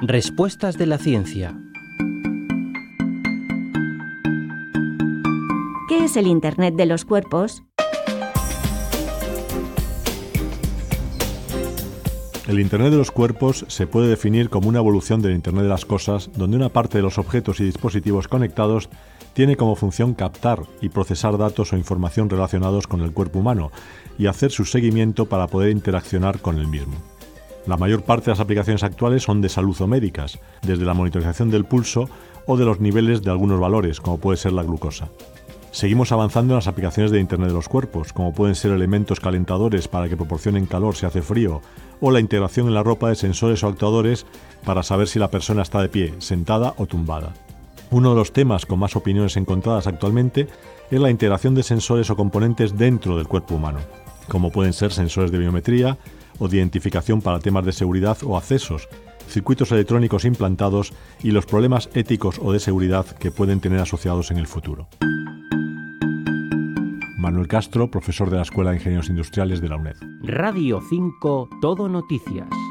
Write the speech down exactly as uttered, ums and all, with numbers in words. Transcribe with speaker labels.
Speaker 1: Respuestas de la ciencia.
Speaker 2: ¿Qué es el Internet de los cuerpos?
Speaker 3: El Internet de los cuerpos se puede definir como una evolución del Internet de las cosas, donde una parte de los objetos y dispositivos conectados tiene como función captar y procesar datos o información relacionados con el cuerpo humano y hacer su seguimiento para poder interaccionar con el mismo. La mayor parte de las aplicaciones actuales son de salud o médicas, desde la monitorización del pulso o de los niveles de algunos valores, como puede ser la glucosa. Seguimos avanzando en las aplicaciones de Internet de los cuerpos, como pueden ser elementos calentadores para que proporcionen calor si hace frío, o la integración en la ropa de sensores o actuadores para saber si la persona está de pie, sentada o tumbada. Uno de los temas con más opiniones encontradas actualmente es la integración de sensores o componentes dentro del cuerpo humano, como pueden ser sensores de biometría o de identificación para temas de seguridad o accesos, circuitos electrónicos implantados y los problemas éticos o de seguridad que pueden tener asociados en el futuro. Manuel Castro, profesor de la Escuela de Ingenieros Industriales de la UNED.
Speaker 1: Radio cinco, Todo Noticias.